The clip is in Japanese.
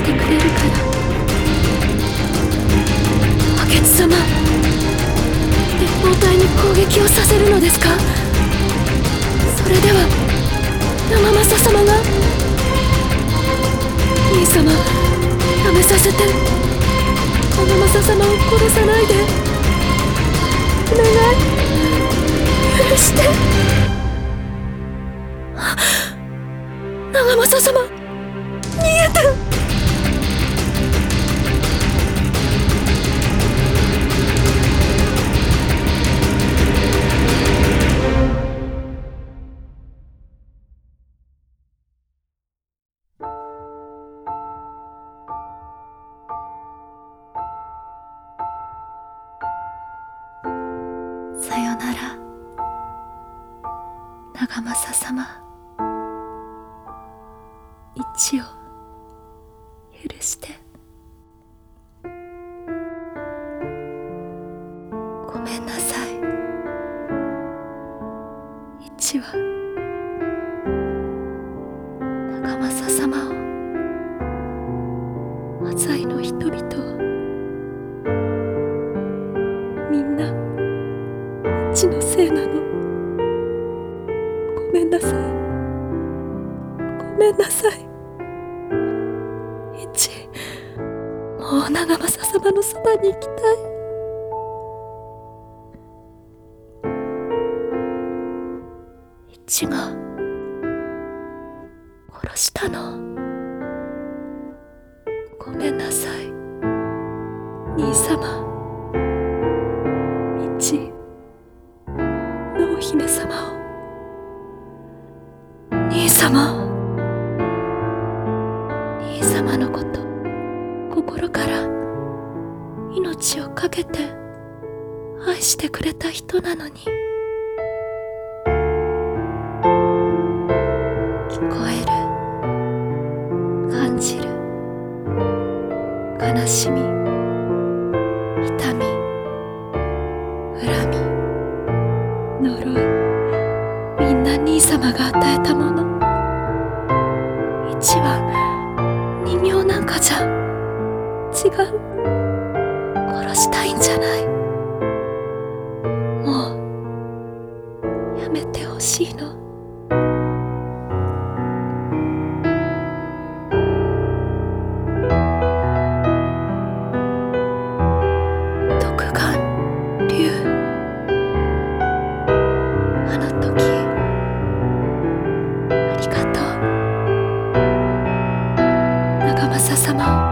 してくれるから。明智様、鉄砲隊に攻撃をさせるのですか？それでは生政様が。兄様、やめさせて。生政様を殺さないで。お願い、許して。長政様、逃げた。さよなら、長政様。一を許して。ごめんなさい。一は長政様を、浅井の人々を、みんな一のせいなの。ごめんなさい。ごめんなさい。一、もう長政様のそばに行きたい。一が殺したの。ごめんなさい、兄様。一、濃姫様を。兄様、兄様のこと心から命を懸けて愛してくれた人なのに。聞こえる、感じる、悲しみ、痛み、恨み、呪い、みんな兄様が与えたもの。一は人形なんかじゃ違う。殺したいんじゃない。もうやめてほしいの。独眼竜、あの時ありがとう。長政様を